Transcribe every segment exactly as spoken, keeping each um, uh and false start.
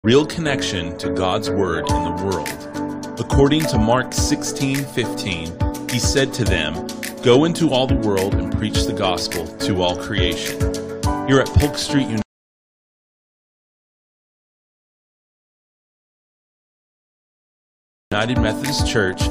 Real connection to God's Word in the world. According to Mark sixteen fifteen, he said to them, "Go into all the world and preach the gospel to all creation." Here at Polk Street United Methodist Church,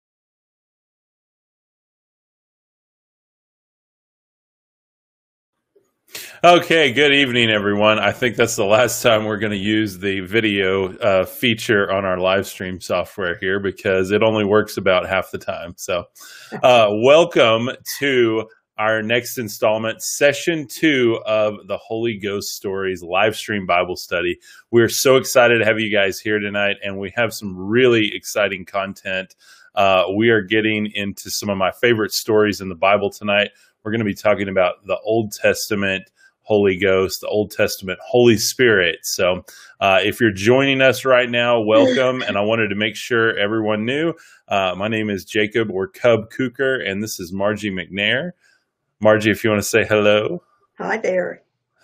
Okay, good evening, everyone. I think that's the last time we're going to use the video uh, feature on our live stream software here because it only works about half the time. So uh, welcome to our next installment, session two of the Holy Ghost Stories live stream Bible study. We're so excited to have you guys here tonight, and we have some really exciting content. Uh, we are getting into some of my favorite stories in the Bible tonight. We're going to be talking about the Old Testament Holy Ghost, the Old Testament Holy Spirit. So uh, if you're joining us right now, welcome. And I wanted to make sure everyone knew. Uh, my name is Jacob or Cub Cooker, and this is Margie McNair. Margie, if you want to say hello. Hi there.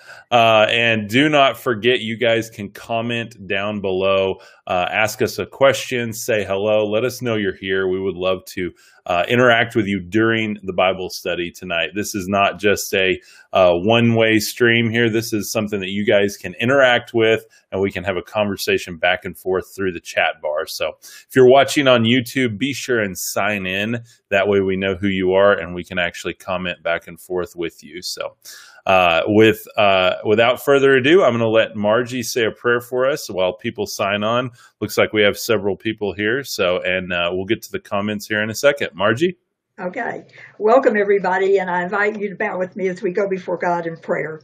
Uh, and do not forget, you guys can comment down below, uh, ask us a question, say hello, let us know you're here. We would love to uh, interact with you during the Bible study tonight. This is not just a uh, one-way stream here. This is something that you guys can interact with, and we can have a conversation back and forth through the chat bar. So if you're watching on YouTube, be sure and sign in. That way we know who you are, and we can actually comment back and forth with you. So Uh, with uh, without further ado, I'm going to let Margie say a prayer for us while people sign on. Looks like we have several people here, so and uh, we'll get to the comments here in a second. Margie? Okay. Welcome, everybody, and I invite you to bow with me as we go before God in prayer.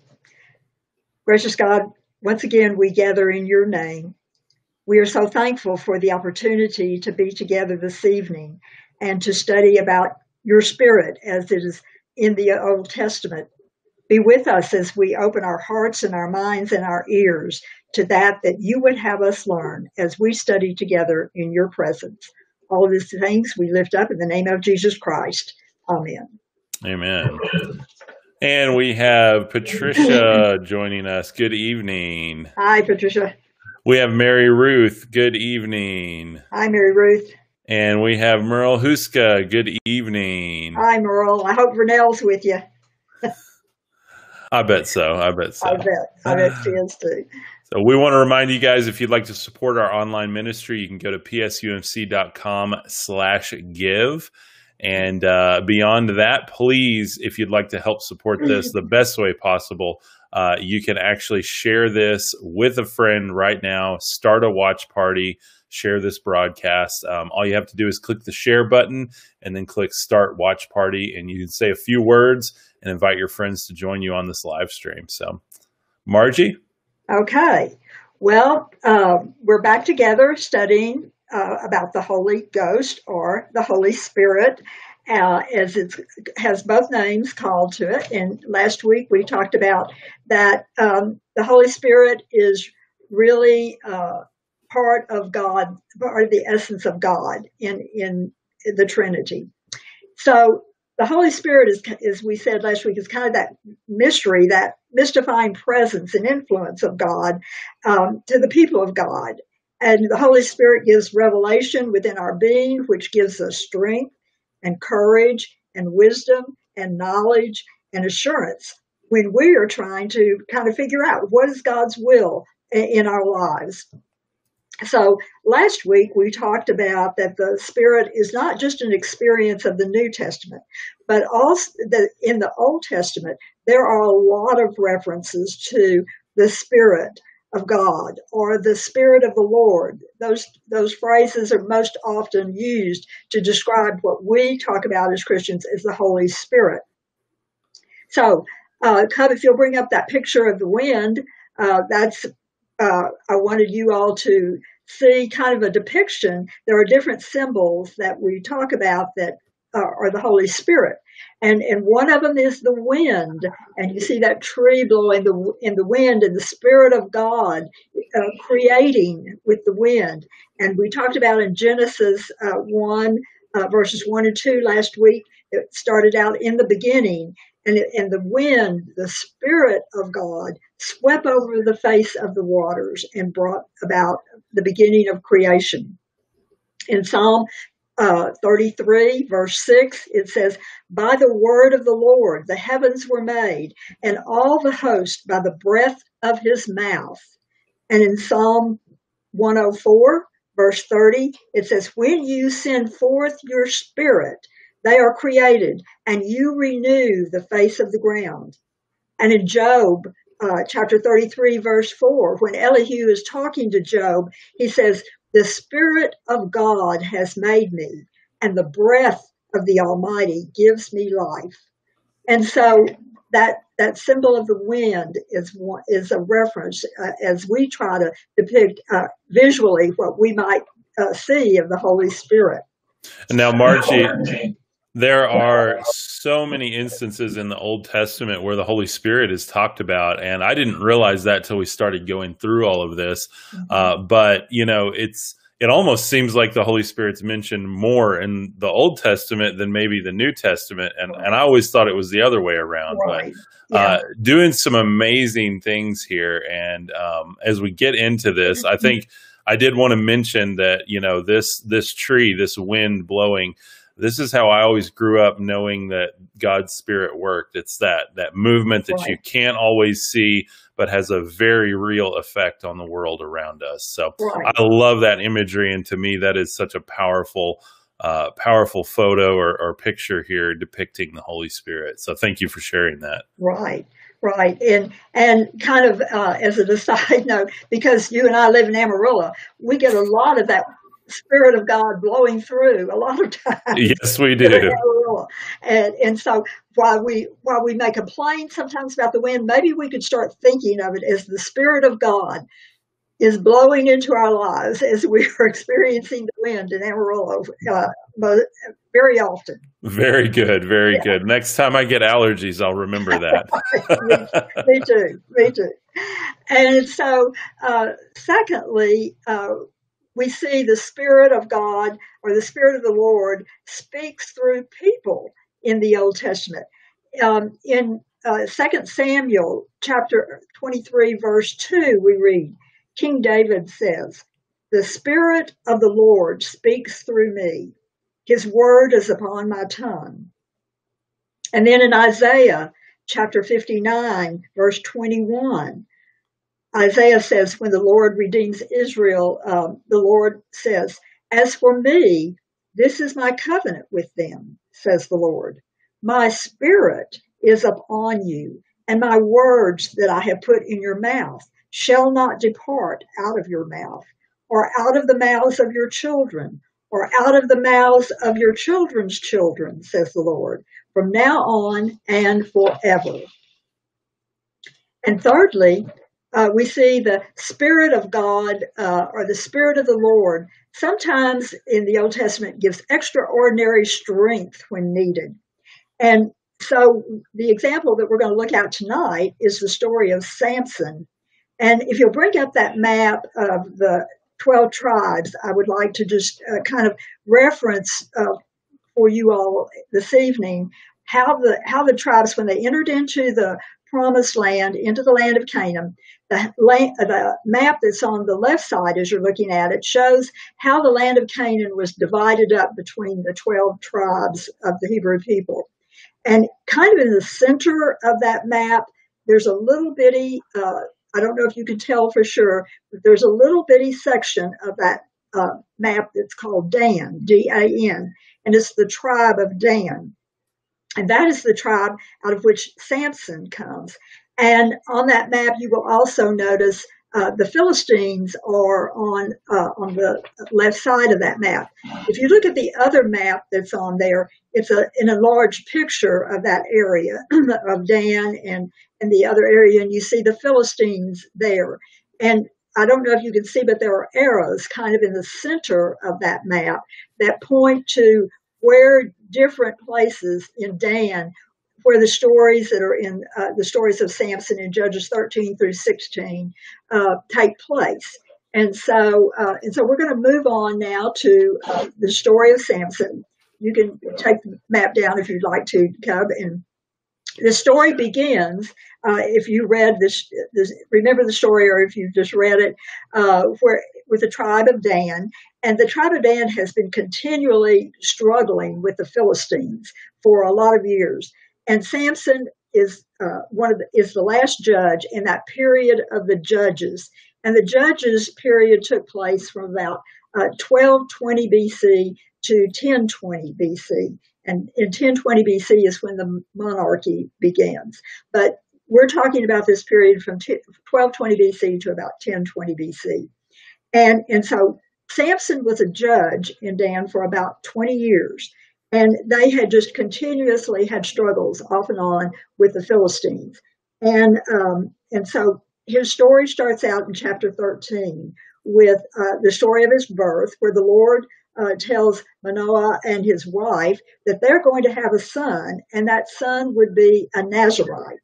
Gracious God, once again, we gather in your name. We are so thankful for the opportunity to be together this evening and to study about your Spirit as it is in the Old Testament. Be with us as we open our hearts and our minds and our ears to that that you would have us learn as we study together in your presence. All of these things we lift up in the name of Jesus Christ. Amen. Amen. And we have Patricia joining us. Good evening. Hi, Patricia. We have Mary Ruth. Good evening. Hi, Mary Ruth. And we have Merle Huska. Good evening. Hi, Merle. I hope Vernell's with you. I bet so. I bet so. I bet. I bet she is too. So we want to remind you guys, if you'd like to support our online ministry, you can go to psumc.com slash give. And uh, beyond that, please, if you'd like to help support this the best way possible, uh, you can actually share this with a friend right now, start a watch party, share this broadcast. Um, all you have to do is click the share button and then click start watch party, and you can say a few words and invite your friends to join you on this live stream. So, Margie? Okay. Well, uh, we're back together studying uh, about the Holy Ghost or the Holy Spirit, uh, as it has both names called to it. And last week we talked about that um, the Holy Spirit is really uh, part of God, part of the essence of God in, in the Trinity. So the Holy Spirit is, as we said last week, is kind of that mystery, that mystifying presence and influence of God um, to the people of God. And the Holy Spirit gives revelation within our being, which gives us strength and courage and wisdom and knowledge and assurance when we are trying to kind of figure out what is God's will in our lives. So last week we talked about that the Spirit is not just an experience of the New Testament, but also that in the Old Testament, there are a lot of references to the Spirit of God or the Spirit of the Lord. Those, those phrases are most often used to describe what we talk about as Christians as the Holy Spirit. So, uh, Cub, if you'll bring up that picture of the wind, uh, that's Uh, I wanted you all to see kind of a depiction. There are different symbols that we talk about that uh, are the Holy Spirit. And, and one of them is the wind. And you see that tree blowing the, in the wind and the Spirit of God uh, creating with the wind. And we talked about in Genesis uh, one, uh, verses one and two last week, It started out in the beginning, and, it, and the wind, the Spirit of God, swept over the face of the waters and brought about the beginning of creation. In Psalm uh, thirty-three, verse six, it says, by the word of the Lord the heavens were made, and all the host by the breath of his mouth. And in Psalm one oh four, verse thirty, it says, when you send forth your Spirit, they are created, and you renew the face of the ground. And in Job, uh, chapter thirty-three, verse four, when Elihu is talking to Job, he says, the Spirit of God has made me, and the breath of the Almighty gives me life. And so that that symbol of the wind is one, is a reference uh, as we try to depict uh, visually what we might uh, see of the Holy Spirit. And now, Margie, there are so many instances in the Old Testament where the Holy Spirit is talked about, and I didn't realize that till we started going through all of this. Mm-hmm. Uh, but you know, it's it almost seems like the Holy Spirit's mentioned more in the Old Testament than maybe the New Testament, and and I always thought it was the other way around. Right. But yeah. uh, doing some amazing things here, and um, as we get into this, I think I did want to mention that you know this this tree, this wind blowing. This is how I always grew up, knowing that God's Spirit worked. It's that that movement that right. you can't always see, but has a very real effect on the world around us. So right. I love that imagery, and to me, that is such a powerful, uh, powerful photo or, or picture here depicting the Holy Spirit. So thank you for sharing that. Right. Right. And and kind of uh, as a side note, because you and I live in Amarillo, we get a lot of that Spirit of God blowing through a lot of times. Yes, we do. And and so while we while we may complain sometimes about the wind, maybe we could start thinking of it as the Spirit of God is blowing into our lives as we are experiencing the wind in Amarillo uh, very often. Very good, very yeah. good. Next time I get allergies, I'll remember that. me, me too, me too. And so, uh, secondly, uh, we see the Spirit of God or the Spirit of the Lord speaks through people in the Old Testament. Um, in uh, Second Samuel chapter twenty-three, verse two, we read, King David says, the Spirit of the Lord speaks through me. His word is upon my tongue. And then in Isaiah chapter fifty-nine, verse twenty-one, Isaiah says, when the Lord redeems Israel, um, the Lord says, as for me, this is my covenant with them, says the Lord. My Spirit is upon you, and my words that I have put in your mouth shall not depart out of your mouth, or out of the mouths of your children, or out of the mouths of your children's children, says the Lord, from now on and forever. And thirdly, Uh, we see the Spirit of God uh, or the Spirit of the Lord sometimes in the Old Testament gives extraordinary strength when needed. And so the example that we're going to look at tonight is the story of Samson. And if you'll bring up that map of the twelve tribes, I would like to just uh, kind of reference uh, for you all this evening how the how the tribes, when they entered into the promised land, into the land of Canaan, the, land, the map that's on the left side as you're looking at it shows how the land of Canaan was divided up between the twelve tribes of the Hebrew people. And kind of in the center of that map, there's a little bitty, uh, I don't know if you can tell for sure, but there's a little bitty section of that uh, map that's called Dan, D A N, and it's the tribe of Dan. And that is the tribe out of which Samson comes. And on that map, you will also notice uh, the Philistines are on uh, on the left side of that map. If you look at the other map that's on there, it's a an enlarged picture of that area of Dan and, and the other area, and you see the Philistines there. And I don't know if you can see, but there are arrows kind of in the center of that map that point to where different places in Dan, where the stories that are in uh, the stories of Samson in Judges thirteen through sixteen uh, take place. And so, uh, and so we're going to move on now to uh, the story of Samson. you can take the map down if you'd like to, Cub. And the story begins, uh, if you read this, this, remember the story, or if you just read it, uh, where with the tribe of Dan. And the tribe of Dan has been continually struggling with the Philistines for a lot of years. And Samson is uh, one of the, is the last judge in that period of the judges. And the judges period took place from about uh, twelve twenty B C to ten twenty B C. And in ten twenty B C is when the monarchy begins. But we're talking about this period from twelve twenty B C to about ten twenty B C. And, and so Samson was a judge in Dan for about twenty years. And they had just continuously had struggles off and on with the Philistines. And, um, and so his story starts out in chapter thirteen with uh, the story of his birth, where the Lord uh, tells Manoah and his wife that they're going to have a son, and that son would be a Nazarite.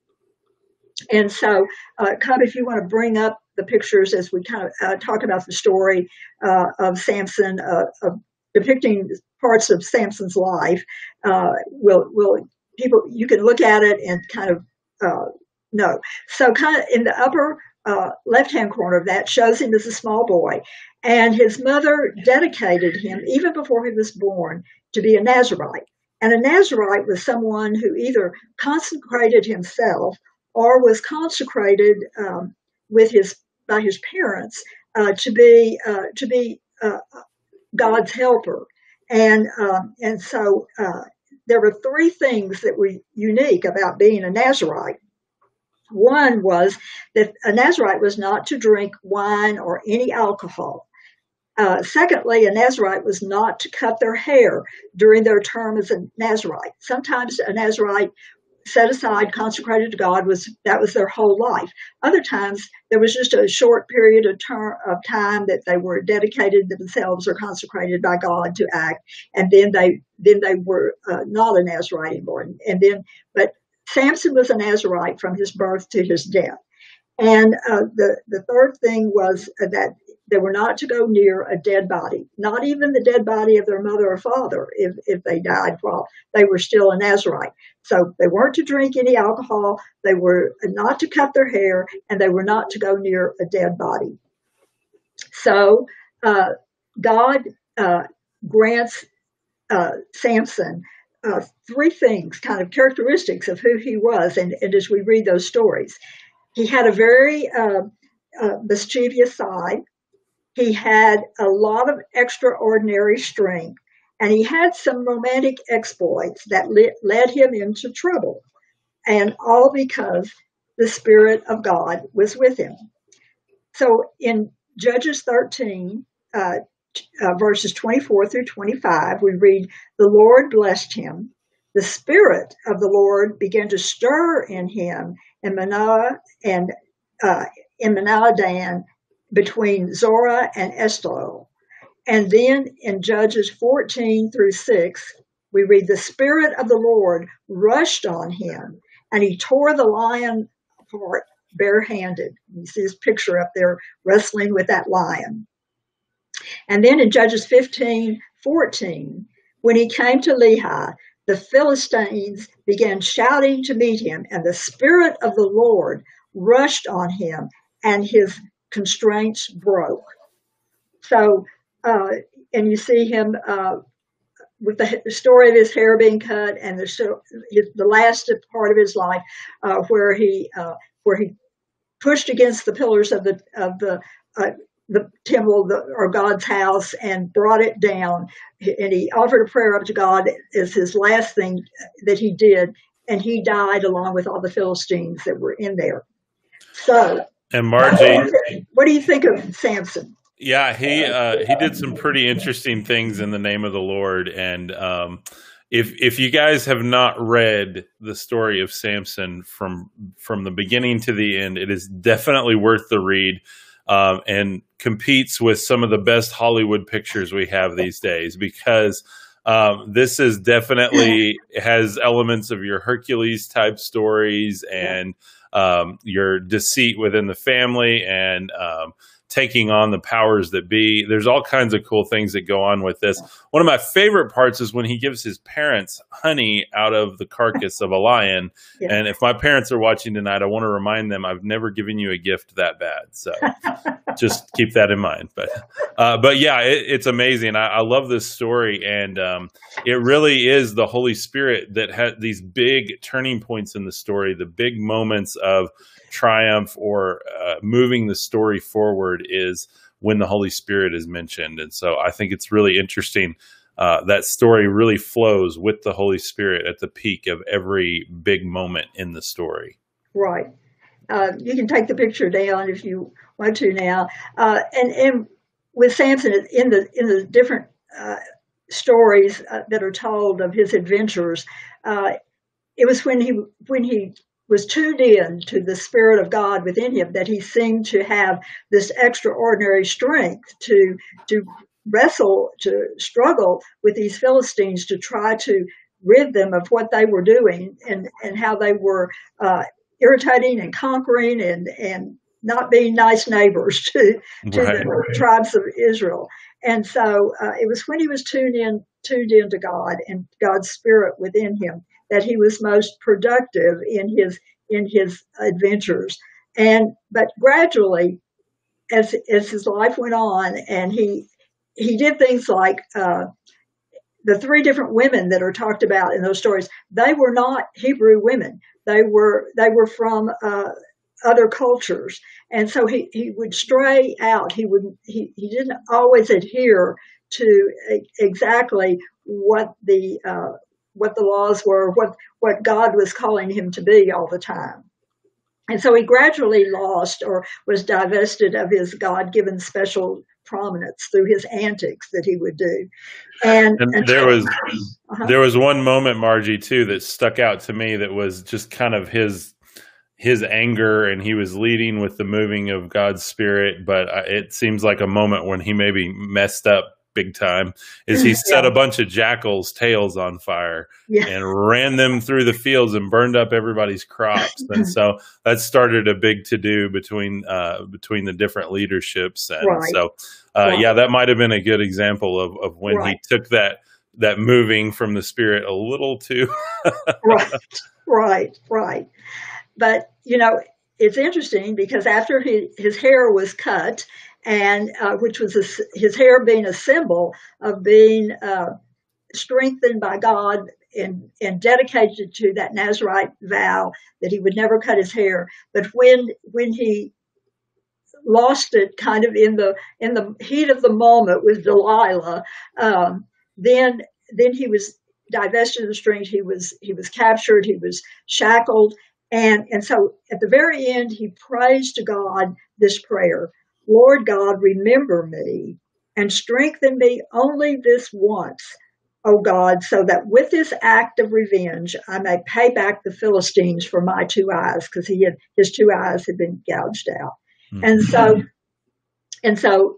And so, uh, Cub, if you want to bring up the pictures as we kind of uh, talk about the story uh, of Samson, uh, of depicting parts of Samson's life, uh, will will people you can look at it and kind of uh, know. So, kind of in the upper uh, left-hand corner of that shows him as a small boy, and his mother dedicated him even before he was born to be a Nazarite. And a Nazarite was someone who either consecrated himself or was consecrated um, with his by his parents uh, to be uh, to be uh, God's helper. And um, and so uh, there were three things that were unique about being a Nazarite. One was that a Nazarite was not to drink wine or any alcohol. Uh, secondly, a Nazarite was not to cut their hair during their term as a Nazarite. Sometimes a Nazarite set aside, consecrated to God, was that was their whole life. Other times there was just a short period of, term, of time that they were dedicated themselves or consecrated by God to act, and then they then they were uh, not a Nazarite anymore. And, and then, but Samson was a Nazarite from his birth to his death. And uh, the the third thing was that they were not to go near a dead body, not even the dead body of their mother or father, if, if they died while they were still a Nazarite. So they weren't to drink any alcohol, they were not to cut their hair, and they were not to go near a dead body. So uh, God uh, grants uh, Samson uh, three things, kind of characteristics of who he was, and, and as we read those stories. He had a very uh, uh, mischievous side. He had a lot of extraordinary strength, and he had some romantic exploits that le- led him into trouble, and all because the Spirit of God was with him. So in Judges thirteen, uh, uh, verses twenty-four through twenty-five, we read, "The Lord blessed him. The Spirit of the Lord began to stir in him in Manoah and uh, in Manoah Dan, between Zorah and Eshtaol." And then in Judges fourteen through six, we read, "The Spirit of the Lord rushed on him, and he tore the lion apart barehanded." You see his picture up there wrestling with that lion. And then in Judges fifteen fourteen, when he came to Lehi, the Philistines began shouting to meet him, and the Spirit of the Lord rushed on him, and his constraints broke. So, uh, and you see him uh, with the story of his hair being cut, and the his, the last part of his life, uh, where he uh, where he pushed against the pillars of the of the uh, the temple the, or God's house and brought it down, and he offered a prayer up to God as his last thing that he did, and he died along with all the Philistines that were in there. So. And Margie, what do you think of Samson? Yeah, he uh, he did some pretty interesting things in the name of the Lord. And um, if if you guys have not read the story of Samson from from the beginning to the end, it is definitely worth the read, um, and competes with some of the best Hollywood pictures we have these days, because um, this is definitely has elements of your Hercules type stories and um, your deceit within the family, and um, taking on the powers that be. There's all kinds of cool things that go on with this. One of my favorite parts is when he gives his parents honey out of the carcass of a lion. Yeah. And if my parents are watching tonight, I want to remind them I've never given you a gift that bad. So just keep that in mind. But uh, but yeah, it, it's amazing. I, I love this story. And um, it really is the Holy Spirit that had these big turning points in the story, the big moments of triumph or uh, moving the story forward is when the Holy Spirit is mentioned. And so I think it's really interesting. Uh, that story really flows with the Holy Spirit at the peak of every big moment in the story. Right. Uh, you can take the picture down if you want to now. Uh, and, and with Samson in the, in the different uh, stories uh, that are told of his adventures, uh, it was when he, when he was tuned in to the Spirit of God within him that he seemed to have this extraordinary strength to to wrestle, to struggle with these Philistines, to try to rid them of what they were doing and, and how they were uh, irritating and conquering and, and not being nice neighbors to, to right, the right. tribes of Israel. And so uh, it was when he was tuned in, tuned into God and God's Spirit within him that he was most productive in his in his adventures. And but gradually, as as his life went on, and he he did things like uh, the three different women that are talked about in those stories. They were not Hebrew women. They were they were from uh, other cultures, and so he he would stray out. He would he he didn't always adhere to exactly what the uh, what the laws were, what, what God was calling him to be all the time. And so he gradually lost or was divested of his God-given special prominence through his antics that he would do. And, and, and there was uh-huh. there was one moment, Margie, too, that stuck out to me that was just kind of his his anger, and he was leading with the moving of God's Spirit, but it seems like a moment when he maybe messed up big time, is he set yeah. a bunch of jackals' tails on fire yeah. and ran them through the fields and burned up everybody's crops. And so that started a big to-do between uh, between the different leaderships. And right. so, uh, right. yeah, that might have been a good example of, of when right. he took that that moving from the Spirit a little too. right, right, right. But, you know, it's interesting because after he, his hair was cut, and uh, which was a, his hair being a symbol of being uh, strengthened by God and, and dedicated to that Nazirite vow that he would never cut his hair. But when when he lost it, kind of in the in the heat of the moment with Delilah, um, then then he was divested of the strength. He was he was captured. He was shackled, and and so at the very end, he prays to God this prayer. Lord God, remember me and strengthen me only this once, O God, so that with this act of revenge, I may pay back the Philistines for my two eyes, because he had his two eyes had been gouged out. Mm-hmm. And so, and so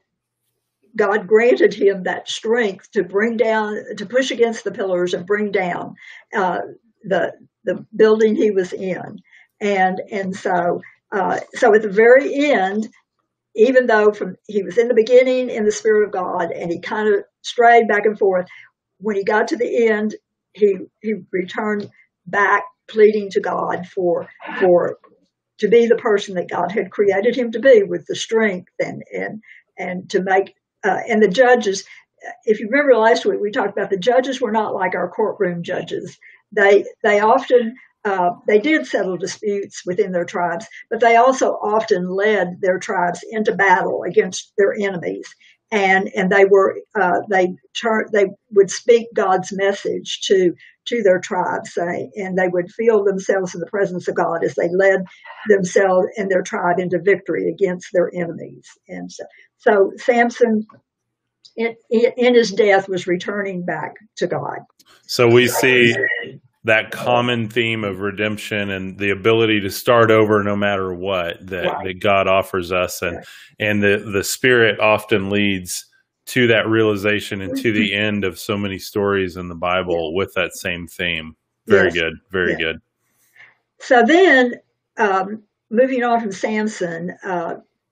God granted him that strength to bring down, to push against the pillars and bring down uh, the the building he was in. And and so uh, so at the very end, even though from he was in the beginning in the Spirit of God and he kind of strayed back and forth, when he got to the end, he he returned back pleading to God for for to be the person that God had created him to be, with the strength and and and to make uh, and the judges. If you remember last week, we talked about the judges were not like our courtroom judges. They they often Uh, they did settle disputes within their tribes, but they also often led their tribes into battle against their enemies, and and they were uh, they turn they would speak God's message to to their tribes, say, and they would feel themselves in the presence of God as they led themselves and their tribe into victory against their enemies. And so, so Samson, in, in his death, was returning back to God. So we see that common theme of redemption and the ability to start over no matter what that, right. that God offers us. And, right. and the, the Spirit often leads to that realization and to the end of so many stories in the Bible with that same theme. Very yes. good. Very yes. good. So then, um, moving on from Samson, uh,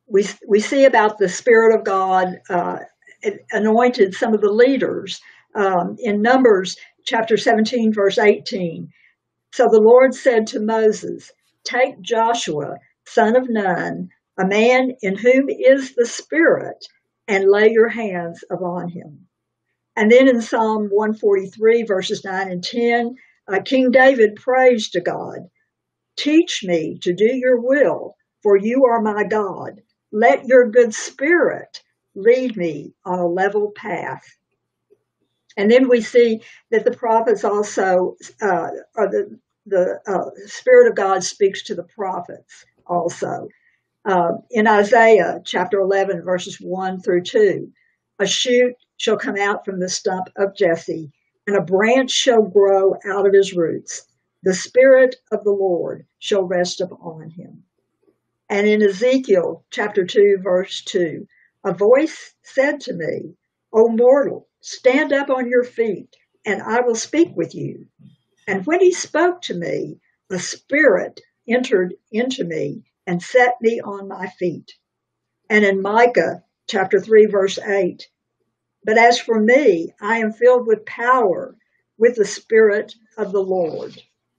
we we see about the Spirit of God uh, anointed some of the leaders um, in Numbers chapter seventeen, verse eighteen. So the Lord said to Moses, "Take Joshua, son of Nun, a man in whom is the Spirit, and lay your hands upon him." And then in Psalm one forty-three, verses nine and ten, uh, King David prays to God, "Teach me to do your will, for you are my God. Let your good spirit lead me on a level path." And then we see that the prophets also, uh, or the, the uh, Spirit of God speaks to the prophets also. Uh, in Isaiah chapter eleven, verses one through two, "A shoot shall come out from the stump of Jesse, and a branch shall grow out of his roots. The Spirit of the Lord shall rest upon him." And in Ezekiel chapter two, verse two, "A voice said to me, O mortal, stand up on your feet, and I will speak with you. And when he spoke to me, a spirit entered into me and set me on my feet." And in Micah chapter three, verse eight, "But as for me, I am filled with power, with the Spirit of the Lord."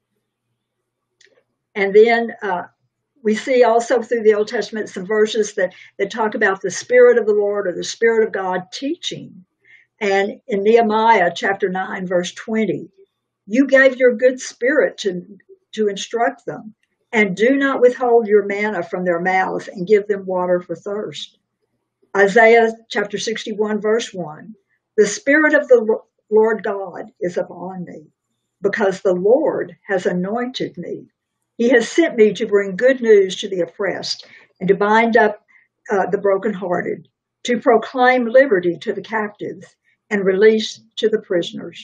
And then uh, we see also through the Old Testament some verses that, that talk about the Spirit of the Lord or the Spirit of God teaching. And in Nehemiah chapter nine, verse twenty, "You gave your good spirit to, to instruct them, and do not withhold your manna from their mouths and give them water for thirst." Isaiah chapter sixty-one, verse one, "The Spirit of the Lord God is upon me, because the Lord has anointed me. He has sent me to bring good news to the oppressed and to bind up uh, the brokenhearted, to proclaim liberty to the captives and release to the prisoners."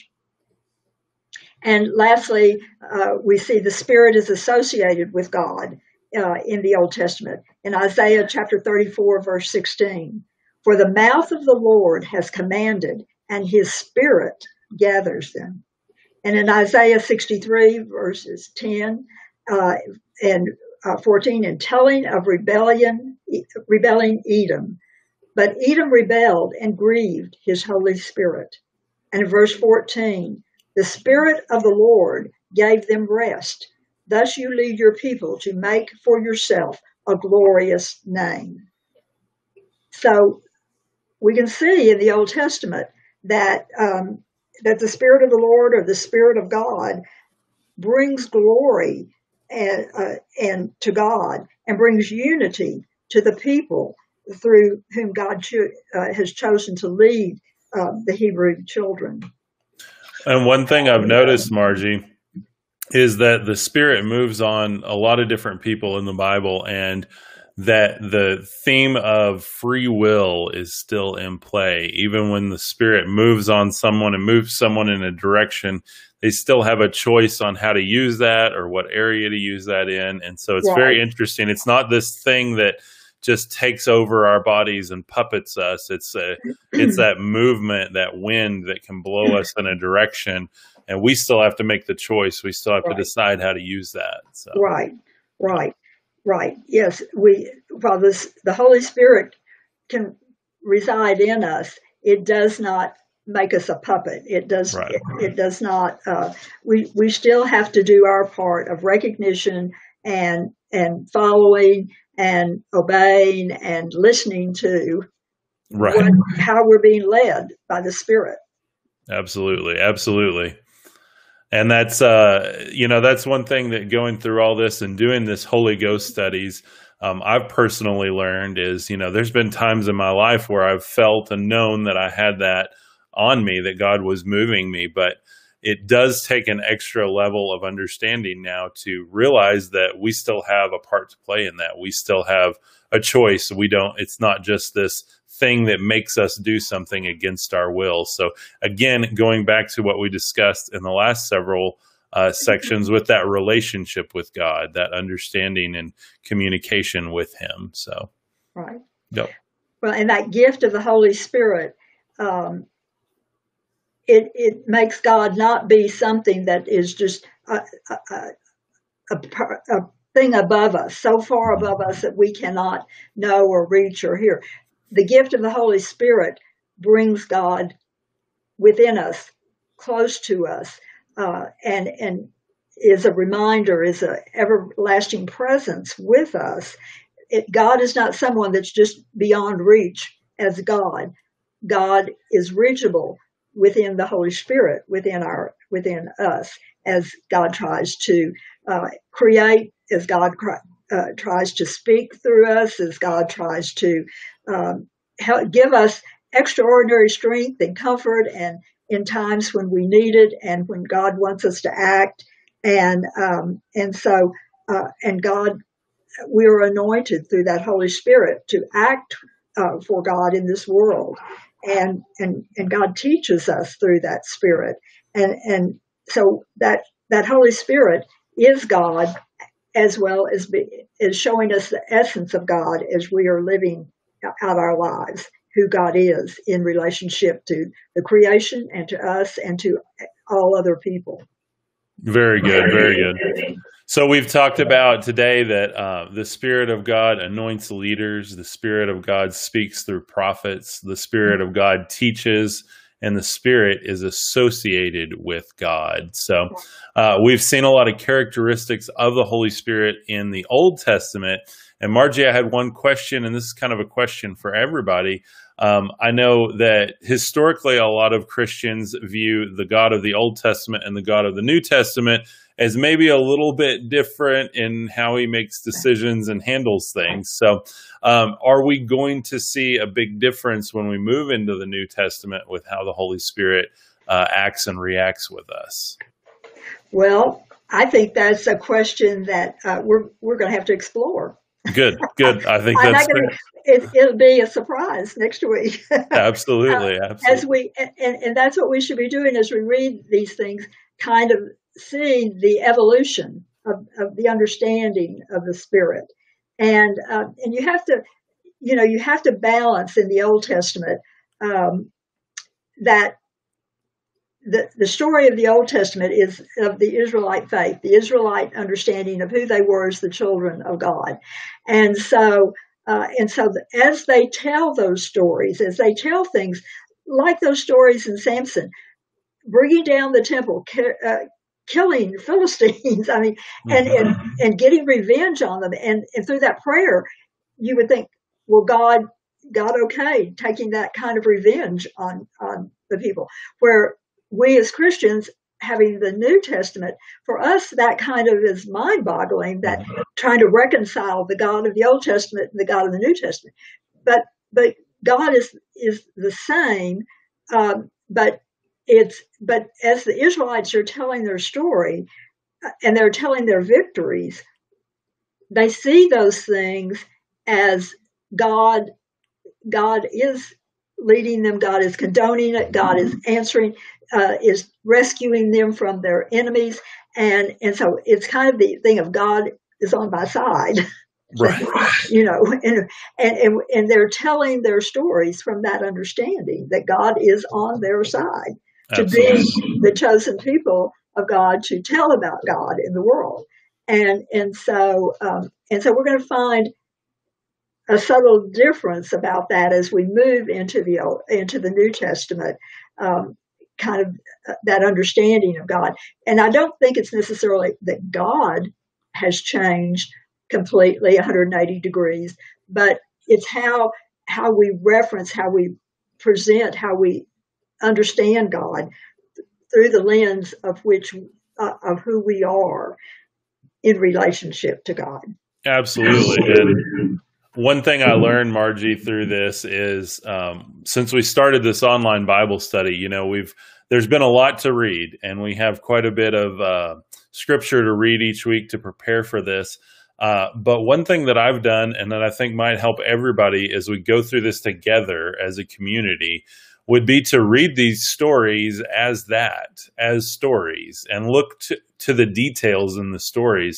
And lastly, uh, we see the Spirit is associated with God uh, in the Old Testament. In Isaiah chapter thirty-four, verse sixteen, "For the mouth of the Lord has commanded, and his Spirit gathers them." And in Isaiah sixty-three, verses ten uh, and uh, fourteen, "And telling of rebellion, rebelling Edom. But Edom rebelled and grieved his Holy Spirit." And in verse fourteen, "The Spirit of the Lord gave them rest. Thus you lead your people to make for yourself a glorious name." So we can see in the Old Testament that um, that the Spirit of the Lord or the Spirit of God brings glory and, uh, and to God and brings unity to the people through whom God cho- uh, has chosen to lead uh, the Hebrew children. And one thing I've noticed, Margie, is that the Spirit moves on a lot of different people in the Bible, and that the theme of free will is still in play. Even when the Spirit moves on someone and moves someone in a direction, they still have a choice on how to use that or what area to use that in. And so it's right. very interesting. It's not this thing that just takes over our bodies and puppets us. It's a, it's that movement, that wind that can blow us in a direction, and we still have to make the choice. We still have right. to decide how to use that. So. Right, right, right. Yes, we. While this, the Holy Spirit can reside in us, it does not make us a puppet. It does. Right. It, it does not. Uh, we we still have to do our part of recognition and and following and obeying and listening to right. what, how we're being led by the Spirit. Absolutely. Absolutely. And that's, uh, you know, that's one thing that going through all this and doing this Holy Ghost studies, um, I've personally learned is, you know, there's been times in my life where I've felt and known that I had that on me, that God was moving me, but it does take an extra level of understanding now to realize that we still have a part to play in that. We still have a choice. We don't, it's not just this thing that makes us do something against our will. So again, going back to what we discussed in the last several uh, sections with that relationship with God, that understanding and communication with him. So, right. Yep. Well, and that gift of the Holy Spirit, um, It it makes God not be something that is just a, a, a, a thing above us, so far above us that we cannot know or reach or hear. The gift of the Holy Spirit brings God within us, close to us, uh, and and is a reminder, is an everlasting presence with us. It, God is not someone that's just beyond reach as God. God is reachable within the Holy Spirit, within our, within us, as God tries to uh, create, as God uh, tries to speak through us, as God tries to um, help, give us extraordinary strength and comfort, and in times when we need it, and when God wants us to act, and um, and so uh, and God, we are anointed through that Holy Spirit to act uh, for God in this world. And, and, and God teaches us through that Spirit. And, and so that, that Holy Spirit is God, as well as be, is showing us the essence of God as we are living out our lives, who God is in relationship to the creation and to us and to all other people. Very good. Very good. So we've talked about today that uh, the Spirit of God anoints leaders, the Spirit of God speaks through prophets, the Spirit of God teaches, and the Spirit is associated with God. So uh, we've seen a lot of characteristics of the Holy Spirit in the Old Testament. And Margie, I had one question, and this is kind of a question for everybody. Um, I know that historically a lot of Christians view the God of the Old Testament and the God of the New Testament as maybe a little bit different in how he makes decisions and handles things. So um, are we going to see a big difference when we move into the New Testament with how the Holy Spirit uh, acts and reacts with us? Well, I think that's a question that uh, we're we're going to have to explore. Good, good. I think I'm that's not gonna, it, it'll be a surprise next week. Absolutely, uh, absolutely. As we and, and that's what we should be doing as we read these things, kind of seeing the evolution of, of the understanding of the Spirit, and uh, and you have to, you know, you have to balance in the Old Testament um, that. The, the story of the Old Testament is of the Israelite faith, the Israelite understanding of who they were as the children of God. And so, uh, and so as they tell those stories, as they tell things like those stories in Samson, bringing down the temple, uh, killing Philistines, I mean, and, and, and getting revenge on them. And, and through that prayer, you would think, well, God, God, okay, taking that kind of revenge on, on the people, where we as Christians, having the New Testament, for us, that kind of is mind-boggling, that trying to reconcile the God of the Old Testament and the God of the New Testament. But but God is is the same, um, but it's but as the Israelites are telling their story and they're telling their victories, they see those things as God. God is leading them. God is condoning it. God is answering. Uh, is rescuing them from their enemies, and and so it's kind of the thing of God is on my side, right? You know, and, and and and they're telling their stories from that understanding that God is on their side, Absolutely. To be the chosen people of God to tell about God in the world, and and so um, and so we're going to find a subtle difference about that as we move into the into the New Testament. Um, kind of uh, that understanding of God. And I don't think it's necessarily that God has changed completely one hundred eighty degrees, but it's how how we reference, how we present, how we understand God through the lens of which uh, of who we are in relationship to God. Absolutely. And one thing I learned, Margie, through this is um, since we started this online Bible study, you know, we've there's been a lot to read, and we have quite a bit of uh, scripture to read each week to prepare for this. Uh, but one thing that I've done, and that I think might help everybody as we go through this together as a community, would be to read these stories as that, as stories, and look to, to the details in the stories.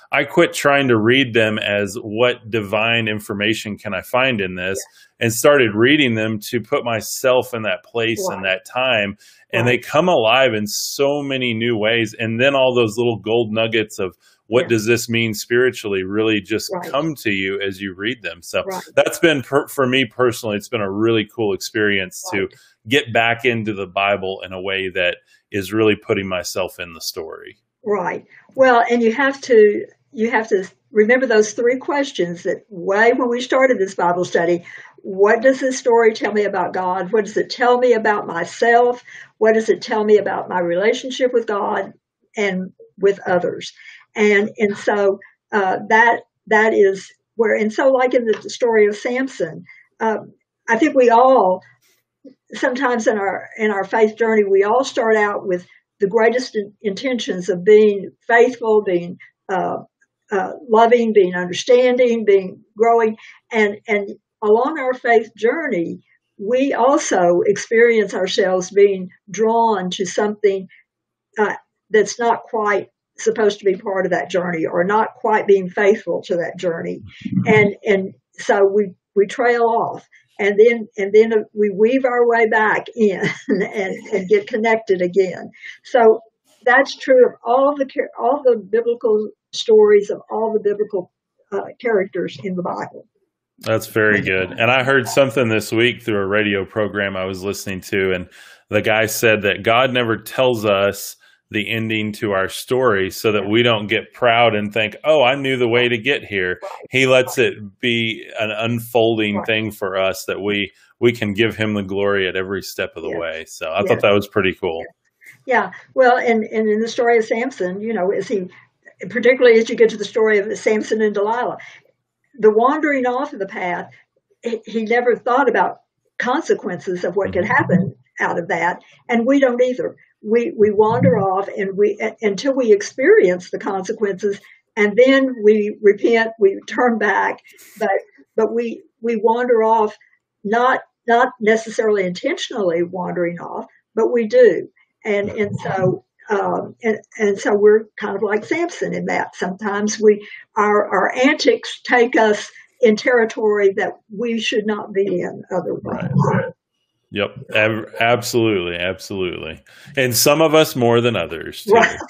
I quit trying to read them as what divine information can I find in this, yeah. and started reading them to put myself in that place Right. and that time. And Right. they come alive in so many new ways. And then all those little gold nuggets of what yeah. does this mean spiritually really just Right. come to you as you read them. So right. that's been, per, for me personally, it's been a really cool experience right. to get back into the Bible in a way that is really putting myself in the story. Right. Well, and you have to, you have to remember those three questions that way when we started this Bible study. What does this story tell me about God? What does it tell me about myself? What does it tell me about my relationship with God and with others? And and so uh, that that is where, and so like in the story of Samson, uh, I think we all, sometimes in our in our faith journey, we all start out with the greatest intentions of being faithful, being uh, uh, loving, being understanding, being growing, and and along our faith journey, we also experience ourselves being drawn to something uh, that's not quite supposed to be part of that journey, or not quite being faithful to that journey, and and so we we trail off, and then and then we weave our way back in and, and get connected again. So that's true of all the all the biblical stories of all the biblical uh, characters in the Bible. That's very good. And I heard something this week through a radio program I was listening to, and the guy said that God never tells us the ending to our story so that we don't get proud and think, oh, I knew the way to get here. He lets it be an unfolding thing for us that we we can give him the glory at every step of the yes. way. So I yes. thought that was pretty cool. Yeah. Well, and, and in the story of Samson, you know, as he, particularly as you get to the story of Samson and Delilah, the wandering off of the path, he, he never thought about consequences of what could happen out of that. And we don't either. We we wander off and we until we experience the consequences, and then we repent, we turn back, but but we we wander off, not not necessarily intentionally wandering off, but we do. And and so um, and and so we're kind of like Samson in that sometimes we our our antics take us in territory that we should not be in otherwise. Right. Yep, ab- absolutely, absolutely. And some of us more than others, too. Right.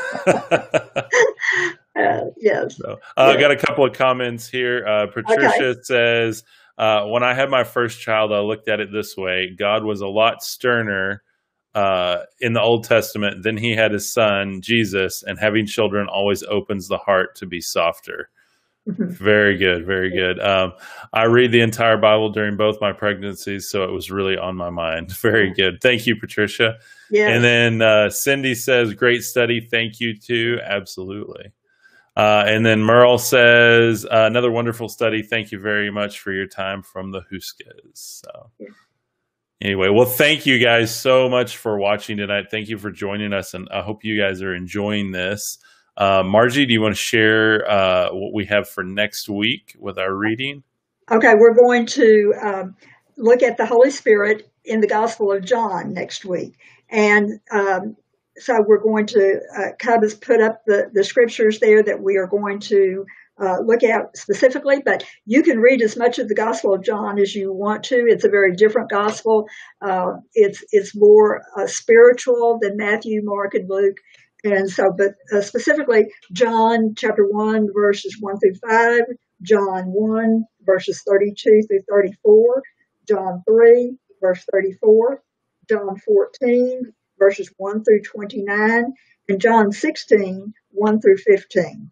uh, yes. So, uh, I got a couple of comments here. Uh, Patricia okay. says, uh, when I had my first child, I looked at it this way. God was a lot sterner uh, in the Old Testament than he had his son, Jesus, and having children always opens the heart to be softer. Very good. Very good. Um, I read the entire Bible during both my pregnancies, so it was really on my mind. Very good. Thank you, Patricia. Yes. And then uh, Cindy says, great study. Thank you, too. Absolutely. Uh, and then Merle says, uh, another wonderful study. Thank you very much for your time from the Huskas. So anyway, well, thank you guys so much for watching tonight. Thank you for joining us, and I hope you guys are enjoying this. Uh, Margie, do you want to share uh, what we have for next week with our reading? Okay, we're going to um, look at the Holy Spirit in the Gospel of John next week. And um, so we're going to, uh, Cub has put up the, the scriptures there that we are going to uh, look at specifically, but you can read as much of the Gospel of John as you want to. It's a very different gospel. Uh, it's, it's more uh, spiritual than Matthew, Mark, and Luke. And so, but uh, specifically, John chapter one, verses one through five, John one, verses thirty-two through thirty-four, John three, verse thirty-four, John fourteen, verses one through twenty-nine, and John sixteen, one through fifteen.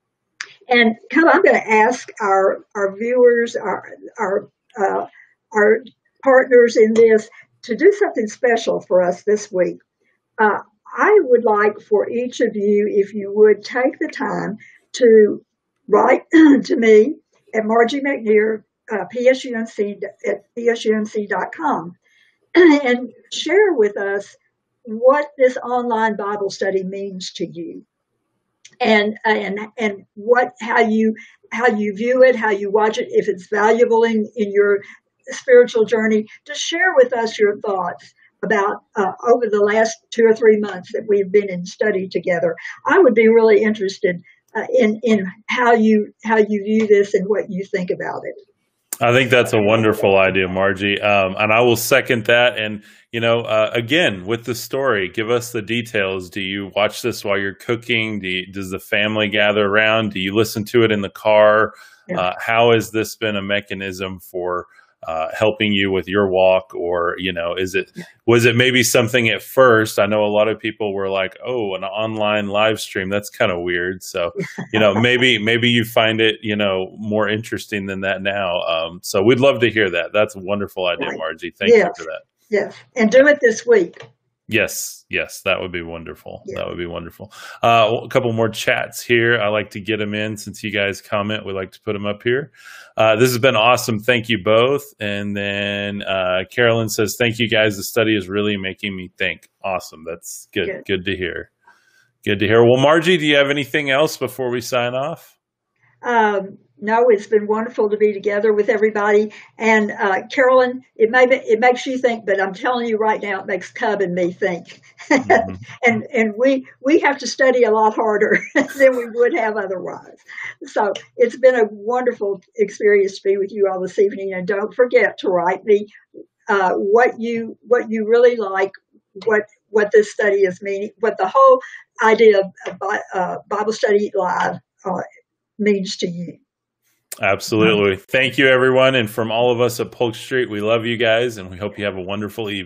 And kind of, I'm going to ask our, our viewers, our, our, uh, our partners in this to do something special for us this week. Uh, I would like for each of you, if you would take the time to write to me at Margie McNear, uh, P S U M C at P S U M C dot com, and share with us what this online Bible study means to you, and and and what how you how you view it, how you watch it, if it's valuable in in your spiritual journey. Just share with us your thoughts about uh, over the last two or three months that we've been in study together. I would be really interested uh, in in how you how you view this and what you think about it. I think that's a wonderful idea, Margie. Um, and I will second that. And, you know, uh, again, with the story, give us the details. Do you watch this while you're cooking? Do you, does the family gather around? Do you listen to it in the car? Yeah. Uh, how has this been a mechanism for uh, helping you with your walk? Or, you know, is it, was it maybe something at first? I know a lot of people were like, oh, an online live stream, that's kind of weird. So, you know, maybe, maybe you find it, you know, more interesting than that now. Um, so we'd love to hear that. That's a wonderful idea, Right. Margie. Thank Yes. you for that. Yes. And do it this week. Yes, yes, that would be wonderful. Yeah. That would be wonderful. Uh, a couple more chats here. I like to get them in since you guys comment. We like to put them up here. Uh, this has been awesome. Thank you both. And then uh, Carolyn says, thank you guys. The study is really making me think. Awesome. That's good. Good. Good to hear. Good to hear. Well, Margie, do you have anything else before we sign off? Um, no, it's been wonderful to be together with everybody. And uh, Carolyn, it may be, it makes you think, but I'm telling you right now, it makes Cub and me think. Mm-hmm. and and we we have to study a lot harder than we would have otherwise. So it's been a wonderful experience to be with you all this evening. And don't forget to write me uh, what you what you really like, what what this study is meaning, what the whole idea of uh, Bible Study Live uh, means to you. Absolutely. Thank you, everyone. And from all of us at Polk Street, we love you guys, and we hope you have a wonderful evening.